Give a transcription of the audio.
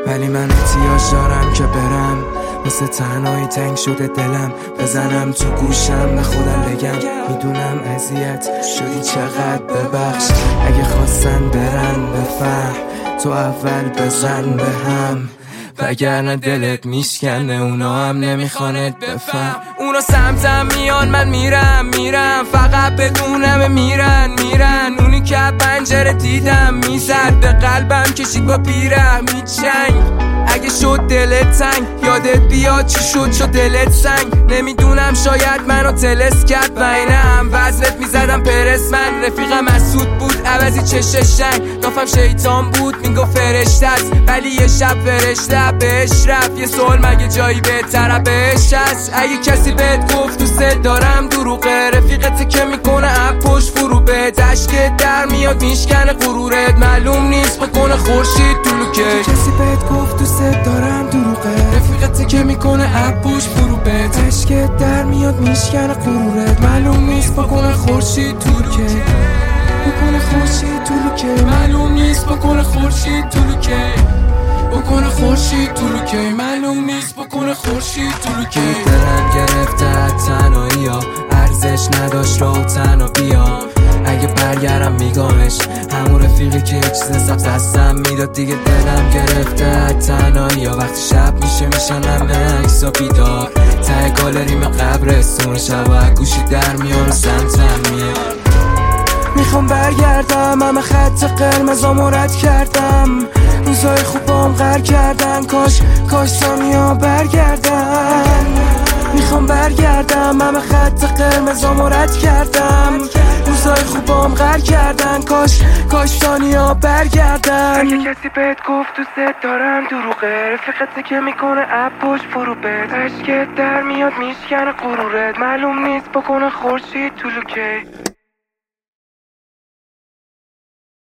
ولی من احتیاج دارم که برم، مثل تنهایی تنگ شده دلم، بزنم تو گوشم به خودم بگم میدونم اذیت شدی چقدر ببخش، اگه خواستن برن بفهم تو اول بزن به هم، وگرنه دلت میشکنه اونا هم نمیخوانت بفهم. اونا سمتم میان من میرم فقط بدونم میرن اونی که پنجره دیدم میزد به قلبم کشید با پیره میچنگ، اگه شد دلت تنگ یادت بیاد چی شد دلت سنگ، نمیدونم شاید منو تلس کرد و اینه هم وزنت میزدم پرس، من رفیقم مسعود بود عوضی چش شنگ، نافم شیطان بود میگو فرشته است، ولی یه شب فرشته بهش رفت، یه سوال مگه جایی بهتره بهش هست، اگه کسی بهت گفت دوست دارم دروغه، رفیقتی که میکنه اپوش فرو به دشکت در میاد میشکنه غرورت، معلوم نیست بکنه خورشید طلوکه، کسی بهت گفت دوست دارم دروغه، رفیقتی که میکنه اپوش فرو به دشکت در میاد میشکنه غرورت، معلوم نیست بکنه خورشید طلوکه، بکنه خورشید طلوکه، معلوم نیست بکنه خورشید طلوکه، بکنه خورشید طلوکه، معلوم نیست بکنه خورشید طلوکه. دلم گرفته تنهایی ها ارزش نداشت رو تنها بیام، اگه برگردم میگمش همون رفیقی که یه چیز سبز دستم میداد، دیگه دلم گرفته تنهایی ها وقتی شب میشن همه عکسا بیدار، ته گالریم قبرستون شب گوشی در میان و سمتم میاد، میخوام برگردم همه خط قرمزامو رد کردم، روزای خوبام غر کردن، کاش ثانیا برگردن، میخوام برگردم همه خط قرمزامو رد کردم، روزای خوبام غر کردن، کاش ثانیا برگردن، اگه کسی بهت گفت دوست دارم دروغه، رفیقتی که میکنه اپوش فرو بد، عشقت در میاد میشکنه غرورت، معلوم نیست بکنه خورشید طلوکه.